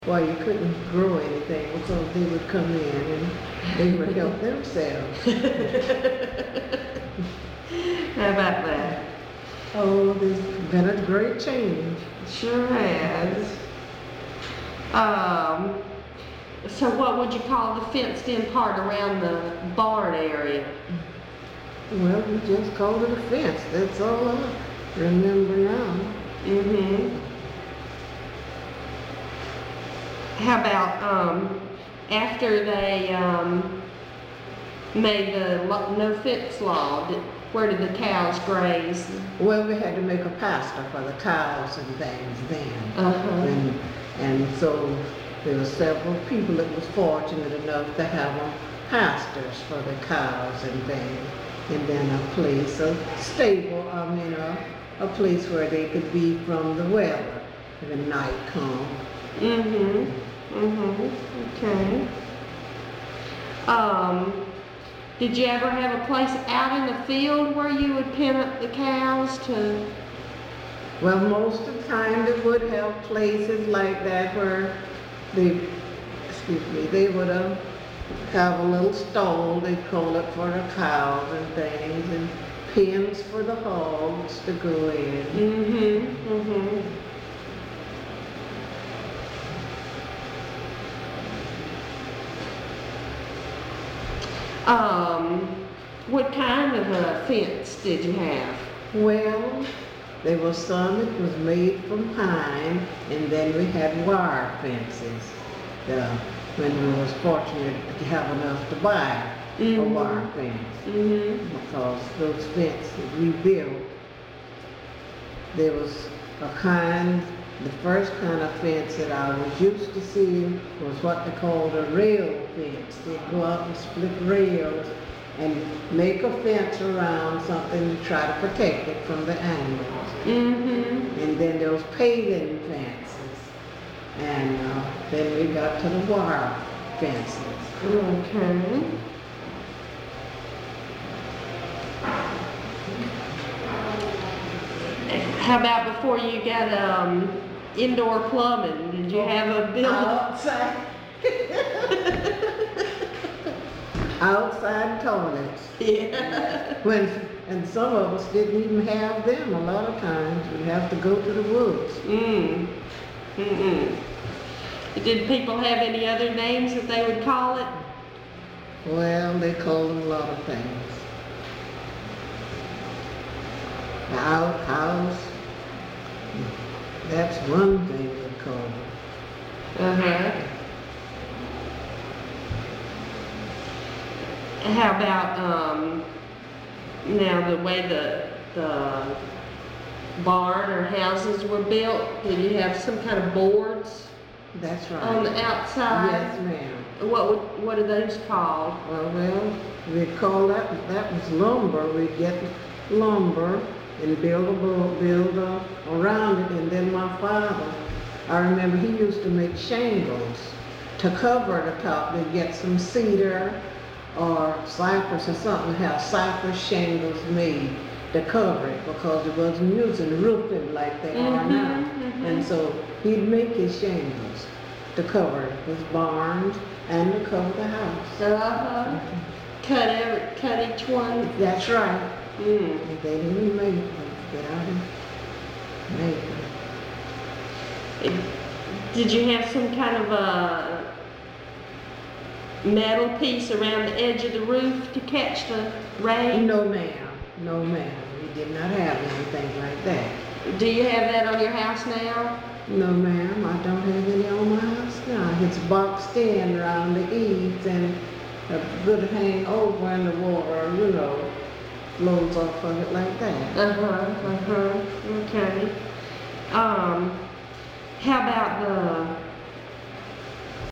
Well, you couldn't grow anything because they would come in and they would help themselves. How about that? Oh, there's been a great change. Sure has. So what would you call the fenced-in part around the barn area? Well, we just called it a fence. That's all I remember now. Mm-hmm. How about after they made the no fence law, where did the cows graze? Well, we had to make a pasture for the cows and things then. And so there were several people that was fortunate enough to have pastures for the cows and things. And then a place, a stable, a place where they could be from the weather when the night come. Okay. Did you ever have a place out in the field where you would pen up the cows to? Well, most of the time they would have places like that where they would have a little stall, they call it, for the cows and things, and pens for the hogs to go in. What kind of a fence did you have? Well, there was some that was made from pine, and then we had wire fences. When we was fortunate to have enough to buy a wire fence, because those fences we built, there was the first kind of fence that I was used to seeing was what they called a rail fence. They'd go out and split rails and make a fence around something to try to protect it from the animals. And then there was paling fences. And then we got to the wire fences. Okay. How about before you got indoor plumbing? Did you have a building? Outside. Outside toilets. Yeah. And some of us didn't even have them a lot of times. We'd have to go to the woods. Did people have any other names that they would call it? Well, they called them a lot of things. The outhouse, that's one thing they called it. How about now the way the barn or houses were built? Did you have some kind of boards? That's right. On the outside? Yes, ma'am. What are those called? Well, we'd call that was lumber. We'd get lumber and build around it. And then my father, I remember he used to make shingles to cover the top. They'd get some cedar or cypress or something, have cypress shingles made to cover it because it wasn't using roofing like they are now. And so he'd make his shingles to cover his barns and to cover the house. Cut each one? That's right. They didn't make them. Get out and make them. Did you have some kind of a metal piece around the edge of the roof to catch the rain? No, ma'am. No, ma'am. We did not have anything like that. Do you have that on your house now? No, ma'am. I don't have any on my house now. It's boxed in around the eaves and a good hang over in the water, flows off of it like that. Okay. How about